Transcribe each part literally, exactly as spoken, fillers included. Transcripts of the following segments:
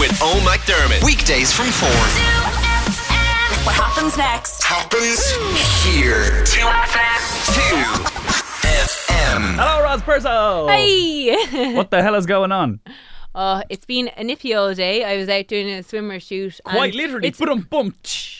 with Eoin McDermott. Weekdays from four. What happens next? Happens here. two F M. two F M. Hello, Roz Perso. Hey. What the hell is going on? Oh, it's been a nippy all day. I was out doing a swimmer shoot. Quite and literally. It's, Boom, boom.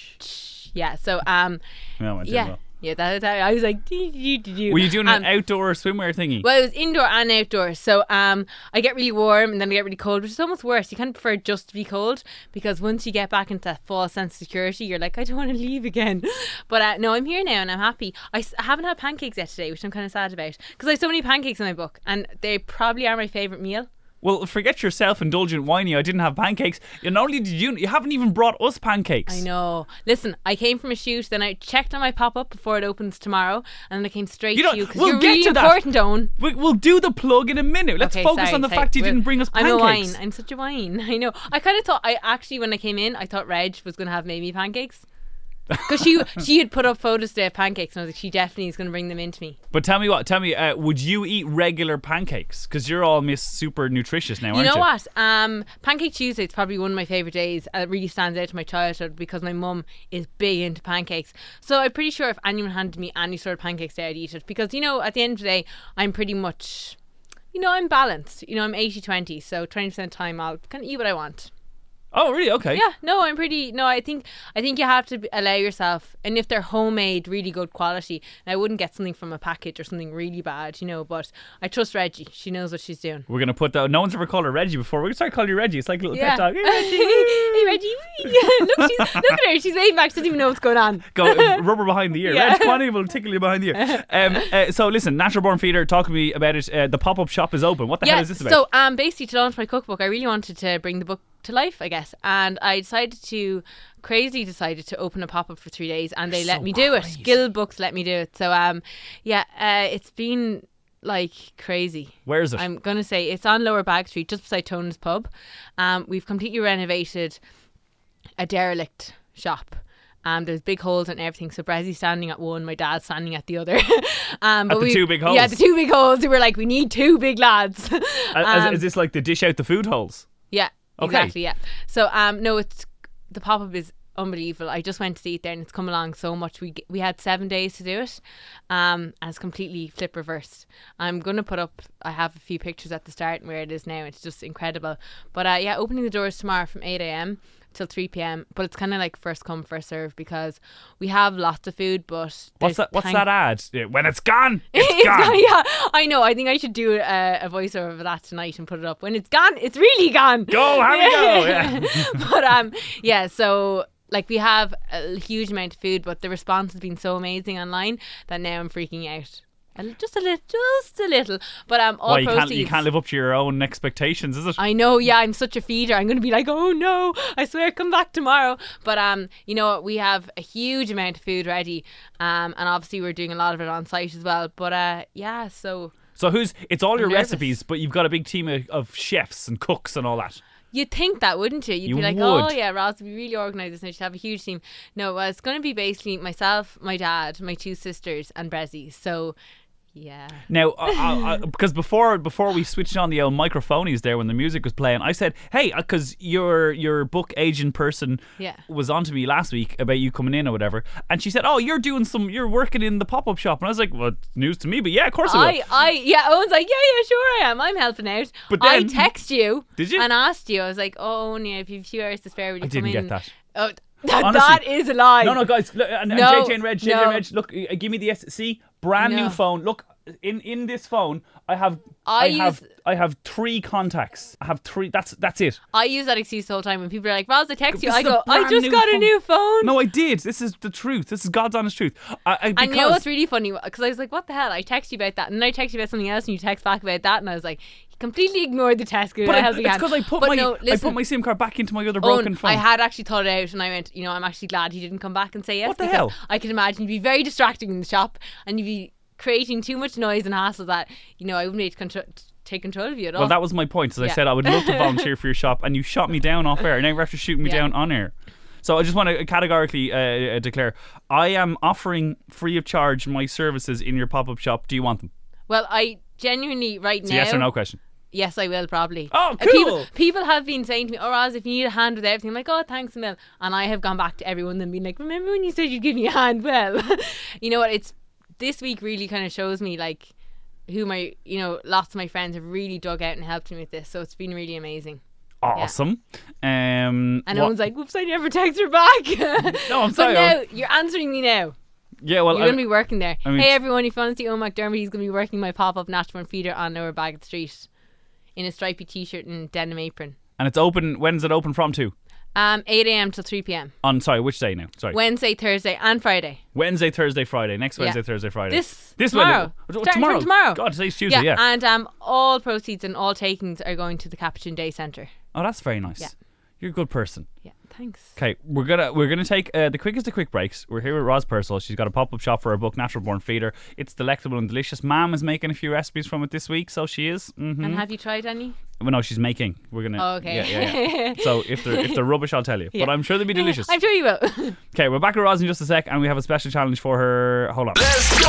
yeah, so, um, No, I didn't yeah. know. Yeah, that, that, I was like, doo, doo, doo, doo. Were you doing um, an outdoor swimwear thingy? Well, it was indoor and outdoor. So um, I get really warm and then I get really cold, which is almost worse. You kind of prefer just to be cold because once you get back into that false sense of security, you're like, I don't want to leave again. But uh, no, I'm here now and I'm happy. I, s- I haven't had pancakes yet today, which I'm kind of sad about because I have so many pancakes in my book and they probably are my favourite meal. Well, forget your self-indulgent whiny. I didn't have pancakes. And not only did you, you haven't even brought us pancakes. I know. Listen, I came from a shoot, then I checked on my pop-up before it opens tomorrow, and then I came straight You know, to you because we'll you're get really to that. important, Owen. We, we'll do the plug in a minute. Let's Okay, focus sorry, on the sorry. fact you Well, didn't bring us I'm pancakes. a wine. I'm such a wine. I know. I kind of thought, I actually, when I came in, I thought Reg was going to have made me pancakes. Because she she had put up photos today of pancakes and I was like, she definitely is going to bring them into me. But tell me what, tell me, uh, would you eat regular pancakes? Because you're all miss super nutritious now, You aren't know you? what? Um, Pancake Tuesday is probably one of my favourite days. Uh, It really stands out to my childhood because my mum is big into pancakes. So I'm pretty sure if anyone handed me any sort of pancakes today, I'd eat it. Because, you know, at the end of the day, I'm pretty much, you know, I'm balanced. You know, I'm eighty twenty. So twenty percent of the time I'll kind of eat what I want. Oh, really? Okay. Yeah, no, I'm pretty. No, I think I think you have to be- allow yourself, and if they're homemade, really good quality. And I wouldn't get something from a package or something really bad, you know. But I trust Reggie; she knows what she's doing. We're going to put that. No one's ever called her Reggie before. We're going to start calling you Reggie. It's like a little Yeah. pet dog. Hey, Reggie. Hey, Reggie! look, she's, look at her; she's waving back. She doesn't even know what's going on. Go uh, rubber behind the ear. Yeah. Reg, come on in, we'll tickle you behind the ear. Um, uh, so listen, Natural Born Feeder, talk to me about it. Uh, the pop-up shop is open. What the Yeah. hell is this about? So, um, basically, to launch my cookbook, I really wanted to bring the book to life, I guess, and I decided to crazily decided to open a pop-up for three days and they You're let so me do it. crazy. Gill Books let me do it. So um yeah uh, it's been like crazy. Where is it? I'm gonna say it's on Lower Bag Street, just beside Tone's Pub. Um we've completely renovated a derelict shop. Um, there's big holes and everything. So Brazzy's standing at one, my dad's standing at the other. um, but At the we, two big holes? Yeah, the two big holes. We were like, we need two big lads. Uh, um, is, is this like the dish out the food holes? yeah, Okay. exactly. Yeah. So um, no, it's the pop up is unbelievable. I just went to see it there, and it's come along so much. We we had seven days to do it, um, and it's completely flip reversed. I'm gonna put up. I have a few pictures at the start and where it is now. It's just incredible. But uh, yeah, opening the doors tomorrow from eight a.m. till three p.m. But it's kind of like first come first serve because we have lots of food. But What's there's that? What's thank- that ad? Yeah, when it's gone, it's, It's gone. gone, yeah, I know. I think I should do a, a voiceover of that tonight and put it up. When it's gone, it's really gone. Go, have we go? Yeah. But um, yeah. So like we have a huge amount of food, but the response has been so amazing online that now I'm freaking out. A li- Just a little, just a little. But um, all Why, you proceeds. can't you can't live up to your own expectations, is it? I know, yeah, I'm such a feeder. I'm going to be like, oh no, I swear, come back tomorrow. But um, you know what? We have a huge amount of food ready, um, and obviously we're doing a lot of it on site as well. But uh, yeah, so So who's? It's all your nervous. recipes, but you've got a big team of, of chefs and cooks and all that. you'd think that, wouldn't you? You'd You be like, oh would. yeah, Ross would be really organised and she'd have a huge team. No, well, it's going to be basically myself, my dad, my two sisters, and Brezzy. So. Yeah. Now, I, I, I, because before before we switched on the old microphonies there when the music was playing, I said, "Hey, because your your book agent person Yeah. was on to me last week about you coming in or whatever," and she said, "Oh, you're doing some, you're working in the pop up shop," and I was like, "Well, it's news to me, but yeah, of course I will." I, I, yeah, Owen's like, yeah, yeah, sure I am. I'm helping out. But I then- text you. Did you? And asked you. I was like, oh, Owen, yeah, if you have a few hours to spare, would you I come didn't in? get that. Oh, that, Honestly. that is a lie. No, no, guys, look, and, and No, J J and Reg, J J no. and Reg, look, uh, give me the S. See, brand No. new phone. Look, in in this phone, I have, I I, have, use- I have three contacts. I have three. That's that's it. I use that excuse the whole time when people are like, Roz, I text you. This I is a go, I brand just new got a phone. new phone. No, I did. This is the truth. This is God's honest truth. I, I, And because, you know what's really funny? Because I was like, what the hell? I text you about that. And then I text you about something else and you text back about that. And I was like, he completely ignored the text. But I, it's because I put but my no, I listen, put my SIM card back into my other Owen, broken phone. I had actually thought it out and I went, you know, I'm actually glad he didn't come back and say yes. What the because hell? I can imagine you'd be very distracting in the shop and you'd be creating too much noise and hassle that, you know, I wouldn't be able to control, take control of you at all. Well, that was my point. As I Yeah. said, I would love to volunteer for your shop, and you shot me down off air. Now you're after shooting me Yeah. down on air. So I just want to categorically uh, uh, declare I am offering free of charge my services in your pop up shop. Do you want them? Well, I genuinely right It's now. a yes or no question. Yes, I will probably. Oh, Uh, People, cool. people have been saying to me, "Oh, Roz, if you need a hand with everything," I'm like, "Oh, thanks, Mel." And I have gone back to everyone and been like, "Remember when you said you'd give me a hand?" Well, you know what? It's this week really kind of shows me like who my, you know, lots of my friends have really dug out and helped me with this. So it's been really amazing. Awesome. Um, And what- no one's like, "Whoops, I never text her back." No, I'm But sorry. now you're answering me now. yeah, well, You're I- going to be working there. I mean- Hey everyone, if you want to see Owen McDermott, he's going to be working my pop-up natural born feeder on Lower Bagot Street in a stripy t-shirt and denim apron. and it's open. When's it open from to? Um, eight a.m. till three p.m. On sorry, which day now? Sorry, Wednesday, Thursday and Friday. Wednesday, Thursday, Friday. Next Wednesday, Yeah. Thursday, Friday. This, this tomorrow. Wednesday. Starting tomorrow. from tomorrow. God, today's Tuesday. Yeah. And um, all proceeds and all takings are going to the Capuchin Day Centre. Oh, that's very nice. Yeah. You're a good person. Yeah, thanks. Okay, we're gonna we're gonna take uh, the quickest of quick breaks. We're here with Roz Purcell. She's got a pop up shop for her book, Natural Born Feeder. It's delectable and delicious. Mom is making a few recipes from it this week, so she is. Mm-hmm. And have you tried any? Well, no, she's making. We're gonna. Oh, okay. Yeah, yeah, yeah. So if they're if they're rubbish, I'll tell you. Yeah. But I'm sure they'll be delicious. I'm sure you will. Okay, we're back with Roz in just a sec, and we have a special challenge for her. Hold on. Let's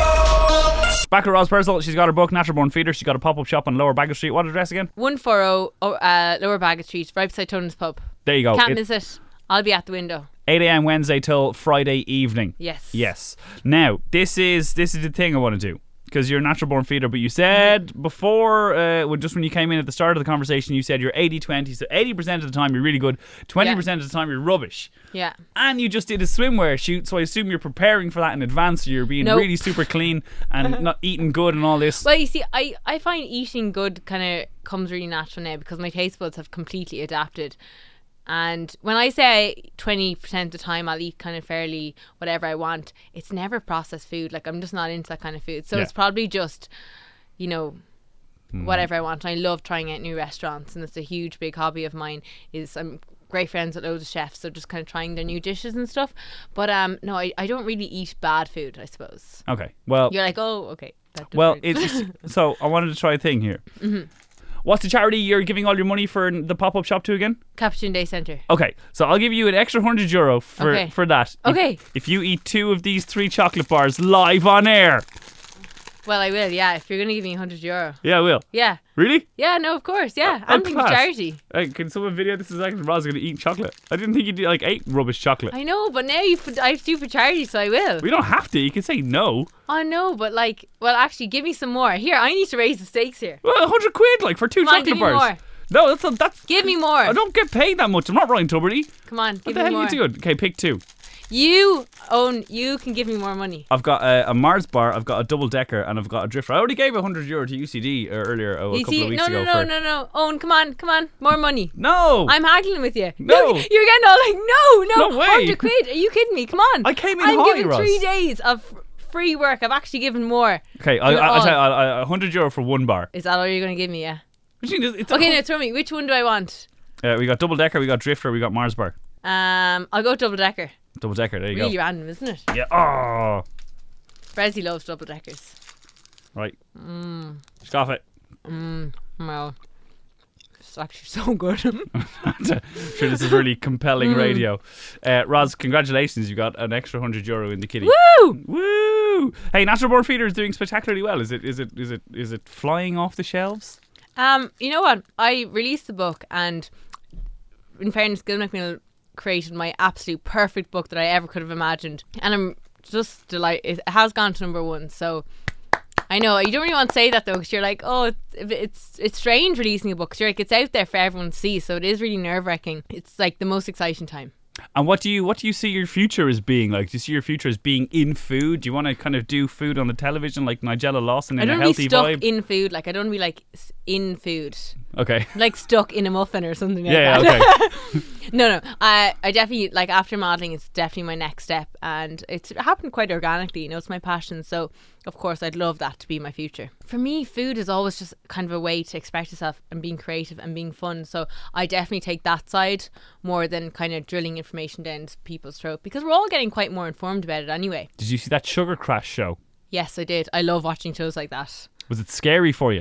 go! Back with Roz Purcell. She's got her book, Natural Born Feeder. She's got a pop up shop on Lower Bagot Street. What address again? one forty oh, uh, Lower Bagot Street, right beside Tony's Pub. There you go. Can't It- miss it. I'll be at the window. eight a.m. Wednesday till Friday evening. Yes. Yes. Now, this is this is the thing I want to do. Because you're a natural born feeder, but you said before, uh, when- just when you came in at the start of the conversation, you said you're eighty twenty. So eighty percent of the time you're really good, twenty percent of the time you're rubbish. Yeah. And you just did a swimwear shoot, so I assume you're preparing for that in advance. So you're being Nope. really super clean and not eating good and all this. Well, you see, I, I find eating good kind of comes really natural now because my taste buds have completely adapted. And when I say twenty percent of the time I'll eat kind of fairly whatever I want, it's never processed food. Like, I'm just not into that kind of food. So Yeah. it's probably just, you know, whatever I want. I love trying out new restaurants, and it's a huge, big hobby of mine. Is I'm great friends with loads of chefs, so just kind of trying their new dishes and stuff. But um, no, I, I don't really eat bad food, I suppose. Okay. Well, You're like, oh, okay. That does well, work. it's so I wanted to try a thing here. Mm-hmm. What's the charity you're giving all your money for the pop up shop to again? Capuchin Day Centre. Okay, so I'll give you an extra hundred euro for Okay. for that. If- Okay. If, you eat two of these three chocolate bars live on air. Well, I will, yeah. If you're going to give me one hundred euro. Yeah, I will. Yeah. Really? Yeah, no, of course, yeah. Oh, I'm thinking class. charity. Hey, can someone video this? Is actually Roz going to eat chocolate. I didn't think you did like eight rubbish chocolate. I know, but now you've, I have to do for charity, so I will. We don't have to. You can say no. I know, but like, well, actually, give me some more. Here, I need to raise the stakes here. Well, a hundred quid like for two Come on, chocolate give me bars. more. No, that's a, that's. Give me more. I don't get paid that much. I'm not Ryan Tuberty. Come on, What give the me hell more. are you doing? Okay, pick two. You own, you can give me more money. I've got a, a Mars bar, I've got a double decker, and I've got a drifter. I already gave a hundred euro to U C D uh, earlier, oh, a You couple see, of weeks no, ago. no, no, for... no, no. Owen, come on, come on, more money. No, I'm haggling with you. No. You're, you're getting all like, no, no, No way. one hundred quid. Are you kidding me? Come on. I came in I'm high, giving Roz. three days of free work. I've actually given more. Okay, I, Do it I, I'll all. tell you, I, I, a hundred euro for one bar. Is that all you're going to give me? Yeah. Which means it's Okay, a, now throw me. Which one do I want? uh, we got double decker, we got drifter, we got Mars bar. Um, I'll go double decker. Double decker, there you Really go. random, isn't it? Yeah. Oh, Brezzy loves double deckers. right. Mm. Scoff it. Well, it's actually so good. Sure, this is really compelling radio. Uh, Roz, congratulations! You got an extra hundred euro in the kitty. Woo! Woo! Hey, Natural Born Feeder is doing spectacularly well. Is it? Is it? Is it? Is it flying off the shelves? Um, you know what? I released the book, and in fairness, Gil McMill created my absolute perfect book that I ever could have imagined, and I'm just delighted. It has gone to number one, so I know you don't really want to say that though, because you're like, oh, it's it's, it's strange releasing a book. 'Cause you're like, it's out there for everyone to see, so it is really nerve wracking. It's like the most exciting time. And what do you what do you see your future as being like? Do you see your future as being in food? Do you want to kind of do food on the television like Nigella Lawson I in don't a want healthy to be stuck vibe? in food. Like I don't want to be like s- in food. Okay. Like stuck in a muffin or something like Yeah, that. yeah, okay. No, no. I, I definitely, like, after modelling, it's definitely my next step. And it's, it happened quite organically. You know, it's my passion. So, of course, I'd love that to be my future. For me, food is always just kind of a way to express yourself and being creative and being fun. So, I definitely take that side more than kind of drilling information down people's throat. Because we're all getting quite more informed about it anyway. Did you see that Sugar Crash show? Yes, I did. I love watching shows like that. Was it scary for you?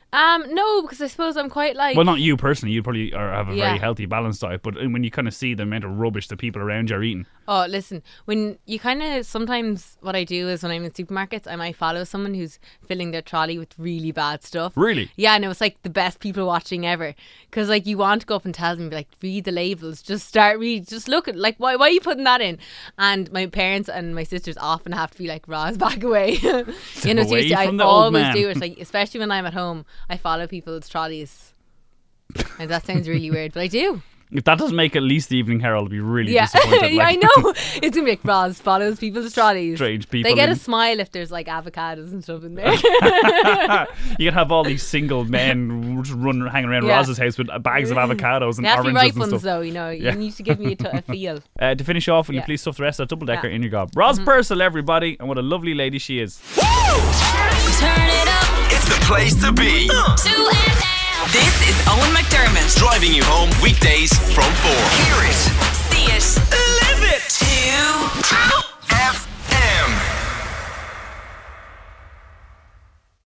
Um, no, because I suppose I'm quite like. Well, not you personally. You probably are, have a Yeah. very healthy, balanced diet. But when you kind of see the amount of rubbish that people around you are eating, Oh, listen, when you kind of sometimes what I do is when I'm in supermarkets, I might follow someone who's filling their trolley with really bad stuff. Really? Yeah, and it was like the best people watching ever. Because like you want to go up and tell them, be like, read the labels, just start read, just look at like why why are you putting that in? And my parents and my sisters often have to be like, Roz, back away. you know, away seriously, I from the old always man. do it. Like especially when I'm at home, I follow people's trolleys. And that sounds really weird, but I do. if that doesn't make at least the Evening Herald, I'd be really Yeah, disappointed. yeah, I Like, know. It's gonna be like Roz follows people's trolleys. Strange people They get in- a smile if there's like avocados and stuff in there. you could have all these single men just run hanging around Yeah. Roz's house with bags of avocados and They have to be oranges ripe and ones stuff. though, you know. Yeah. You need to give me a, t- a feel. Uh, to finish off, will you Yeah. please stuff the rest of that double decker Yeah. in your gob? Roz Purcell, everybody, and what a lovely lady she is. Turn it up It's the place to be. to F M. This is Owen McDermott. Driving you home weekdays from four. Hear it. See it. Live it. Two.